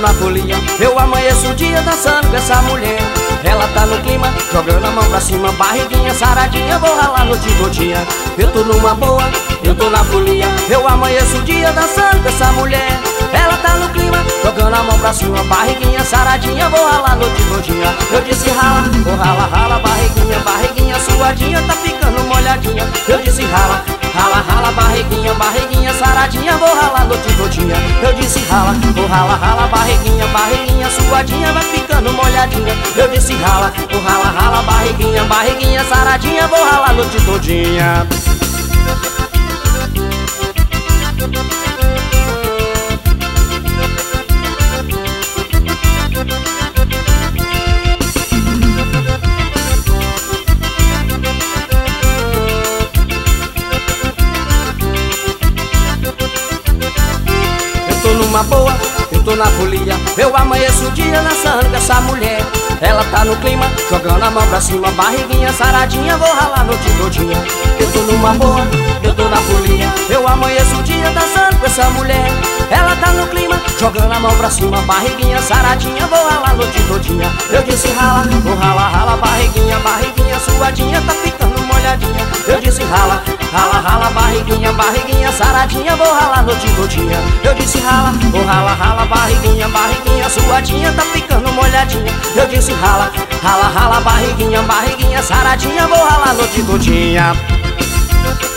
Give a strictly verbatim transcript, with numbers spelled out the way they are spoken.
na folia, eu amanheço o dia dançando com essa mulher. Ela tá no clima, jogando a mão pra cima, barriguinha saradinha, vou ralar noite todinha. Eu tô numa boa, eu tô na folia, eu amanheço o dia dançando com essa mulher. Ela tá no clima, jogando a mão pra cima, barriguinha saradinha, vou ralar noite todinha. Eu disse rala, vou rala, rala, barriguinha, barriguinha suadinha, tá ficando molhadinha. Eu disse rala, rala, rala, barriguinha, barriguinha saradinha, vou ralar noite todinha. Eu disse rala, vou rala, rala, barriguinha, barriguinha suadinha, vai ficando molhadinha. Eu disse rala, vou rala, rala, barriguinha, barriguinha saradinha, vou ralar noite todinha. Numa boa, eu tô na folia, eu amanheço o dia dançando com essa mulher. Ela tá no clima, jogando a mão pra cima, barriguinha saradinha, vou ralar noite todinha. Eu tô numa boa, eu tô na folia, eu amanheço o dia dançando com essa mulher. Ela tá no clima, jogando a mão pra cima, barriguinha saradinha, vou ralar noite todinha. Eu disse rala, vou rala, rala, barriguinha, barriguinha suadinha, tá ficando molhadinha. Eu disse rala, rala, rala, barriguinha, barriguinha saradinha, vou ralar noite todinha. Eu disse rala, vou rala, rala, barriguinha, barriguinha suadinha, tá ficando molhadinha. Eu disse rala, rala, rala, barriguinha, barriguinha saradinha, vou ralar noite todinha.